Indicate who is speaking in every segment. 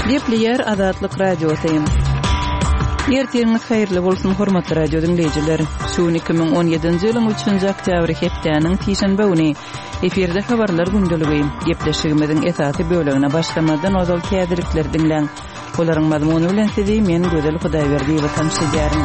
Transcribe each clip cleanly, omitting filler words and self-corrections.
Speaker 1: Gepleyer Azatlyk radiosyň. Ertirňiz haýyrly bolsun hormatly radio dinleýijiler. Şu 2017-nji ýylyň 3-nji oktýabry hepdeniň tişenbe güni eferde habarlar gündəligi gepleşigimiziň esasy bölegine başlamadan ozal täzelikler dinleň. Olaryň mazmuny bilen sizi men Gözel Hudaýberdi we tanışdyrarym.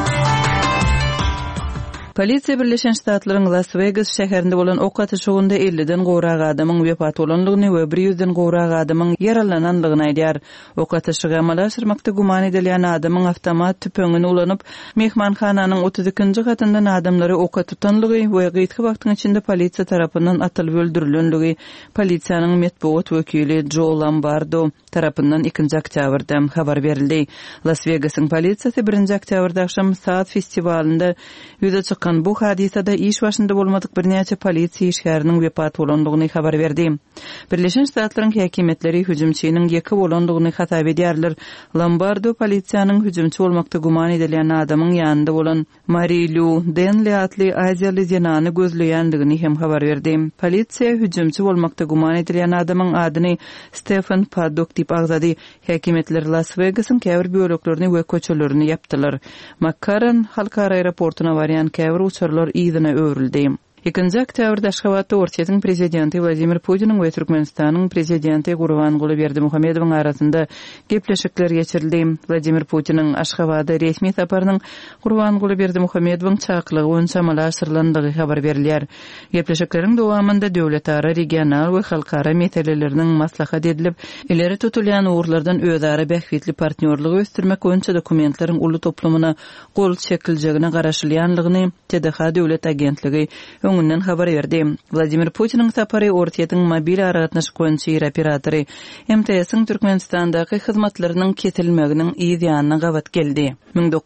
Speaker 1: Polisiýa Birleşen Ştatlaryň Las Vegas şäherinde bolan ok atyşygynda 50-den gowrak adamyň wepat bolanlygyny we 100-den gowrak adamyň yaralananlygyny aýdýar. Ok atyşyga amalaşyrmakda guman edilen adamyň awtomat tüpeňini ulanyp mehmanhananyň 32-nji gatyndan adamlary oka tutanlygy we gytky wagtyň içinde polisiýa tarapyndan atylyp öldürilenligi polisiýanyň metbuat wekili Joe Lombardo tarapyndan 2-nji oktýabrda habar berildi. Las Vegasyň polisiýasy 1-nji oktýabrda akşam saat festiwalynda ýüze bu hadisada iş başında bolmadyk bir näçe polisiýa işgäriniň wepat bolanlygyny habar berdi. Birleşen Ştatlaryň häkimetleri hüjümçiňiň ýeki bolanlygyny hatap edýärler. Lombardo polisiýanyň hüjümçi bolmakda guman edilen adamyň ýanynda bolan Marilu Denli atly Aziýaly zenany gözleýändigini hem habar berdi. Polisiýa hüjümçi bolmakda guman edilen adamyň adyny Stephen Paddock diýip agzady. Häkimetler Las Vegasyň käbir böleklerini we köçelerini ýapdylar. McCarran halkara aeroportuna barýan uçurlar iyidine öwrüldi. 2-nji oktýabrda Aşgabatda Ortiýatyň prezidenti Vladimir Putiniň we Türkmenistanyň prezidenti Gurbanguly Berdimuhammedowyň arasynda gepleşikler geçirildi. Vladimir Putiniň Aşgabatda resmi saparynyň Gurbanguly Berdimuhammedowyň çaklygy boýunça amalaşdyrlandygy habar berilýär. Gepleşikleriň dowamında döwletara, regional we halkara meseleleriniň maslahat edilip, ileri tutulýan uğurlardan özara bähwitli partnerligi ösdürmek boýunça dokumentleriň uly toplumyna gol çekiljegine garaşylýanlygyny TDH döwlet agentligi öňünden habar berdi. Vladimir Putiniň sapary Ortiýatyň mobil aragatnaşyk boýunça operatory MTS-iň Türkmenistandaky hyzmatlarynyň kesilmeginiň ýa-da gabat geldi.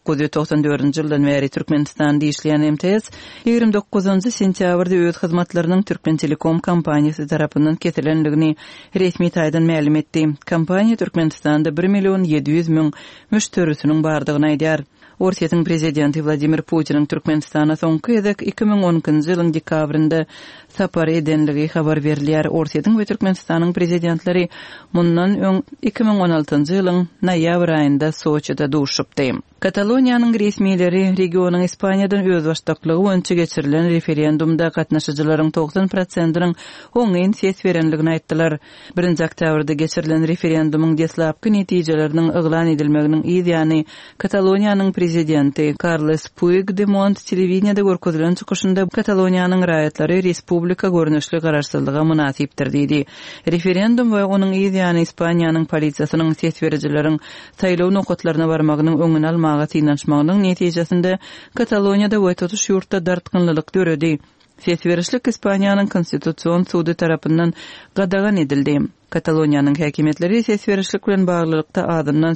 Speaker 1: 1994-nji ýyldan beri Türkmenistanda işleýän MTS 29-njy sentýabrda öz hyzmatlarynyň Türkmen Telekom kompaniýasy tarapyndan kesilenligini resmi taýdan ma'lum etdi. Kompaniýa Türkmenistanda 1.700.000 müşterisiniň bardygyny aýdýar. Ortiýatyň prezidenti Vladimir Putiniň Türkmenistana soňky ýylyk 2010-njy ýylyň dekabrynda sapar edenligi habar berilýär. Ortiýatyň we Türkmenistanyň prezidentleri mundan öň 2016-njy ýylyň noýabr aýynda Soçyda duşupdy. Kataloniýanyň resmiýetleri regionyň Ispaniýadan öz başdaklygy boýunça geçirilen referendumda gatnaşyjylaryň 90%-nyň oňyn ses berenligini aýtdylar. 1-nji oktýabrda geçirilen referendumyň deslapky netijeleriniň eglan edilmeginiň ýa-da Kataloniýanyň prezidenti Carles Puigdemont telewiziýada görkezilen çykyşynda Kataloniýanyň raýatlary respublika görnüşli garaşsyzlyga münasipdir diýdi. Referendum we onuň ýa-da Ispaniýanyň polisiýasynyň ses berijileriň saýlaw nokatlaryna barmagynyň öňüne almaga synanşmagynyň netijesinde Kataloniýada we tutuş ýurtda dartgynlylyk göredi. Ses berişlik Ispaniýanyň konstitusiýon sudy tarapyndan gadagan edildi. Kataloniýanyň häkimetleri ses berişlik bilen baglykda adamdan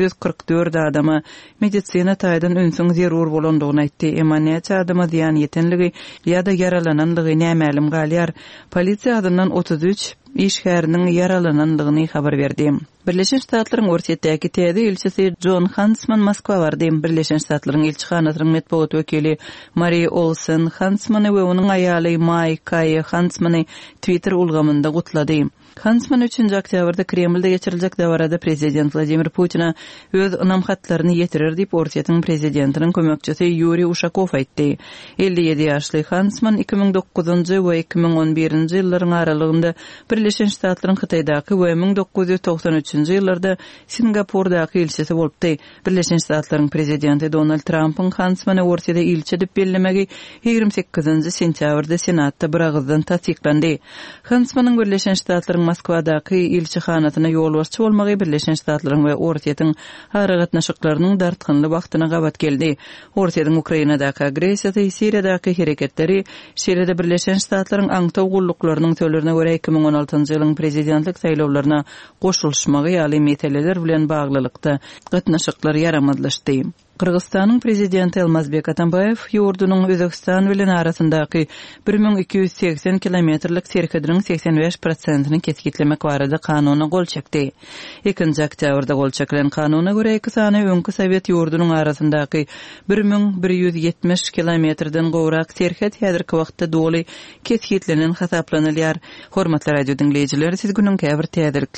Speaker 1: 844 adama medisina taýdan öňsüň zerur bolandygyny aýtdy. Emma näçe adama ziýan ýetenligi ýa-da yaralananlygy nämälim galýar. Polisiýa adamdan 33 işgäriniň yaralananlygyny habar berdi. Birleşen Ştatlaryň Ortiýatdaky täze elçisi John Huntsman Moskwa bardy. Birleşen Ştatlaryň elçihanasynyň metbuat wekili Marie Olsen Huntsmany we onuň aýaly Mike Huntsmany Twitter ulgamynda gutlady. Huntsman 3-nji oktýabrda Kremlde geçiriljek dawarada prezident Vladimir Putina öz namhatlaryny ýetirir diýip Ortiýatyň prezidentiniň kömekçisi Yuri Ushakov aýtdy. 57 ýaşly Huntsman 2009-njy we 2011-nji ýyllaryň aralygynda Birleşen Ştatlaryň Hytaýdaky we 1993-nji ýyllarda Singapurdaky elçisi bolupdy. Birleşen Ştatlaryň prezidenti Donald Trump'yň Huntsmany Ortiýada elçi diýip bellemegi 28-nji sentýabrda Senatda bir agzdan tasdiklandy. Huntsmanyň Birleşen Ştatlaryň Moskvadaky elçihanasyna ýolbaşçy bolmagy Birleşen Ştatlaryň we Ortiýatyň aragatnaşyklarynyň dartgynly wagtyna gabat geldi. Ortiýatyň Ukrainadaky agresiýasy, Siriýadaky hereketleri, Şeriýada Birleşen Ştatlaryň aňtaw gullyklarynyň tölerine görä 2016-njy ýylyň prezidentlik saýlawlaryna goşulmagy ýaly meseleler bilen baglylykda gatnaşyklar ýaramadlaşdy. Kırgızstanyň prezidenti Almazbek Atambayev ýurdunyň Özbekistan bilen arasyndaky 1280 kilometrlik serkediniň 85%-ni keskitlemek barada kanuny gol çekdi. 2-nji oktýabrda gol çekilen kanuna görä iki sany öňkü Sowet ýurdunyň arasyndaky 1170 kilometrden gowrak serket häzirki wagtda doly keskitlenen hasaplanylýar. Hormatly radio dinleýijiler, siz günüň käbir täzelik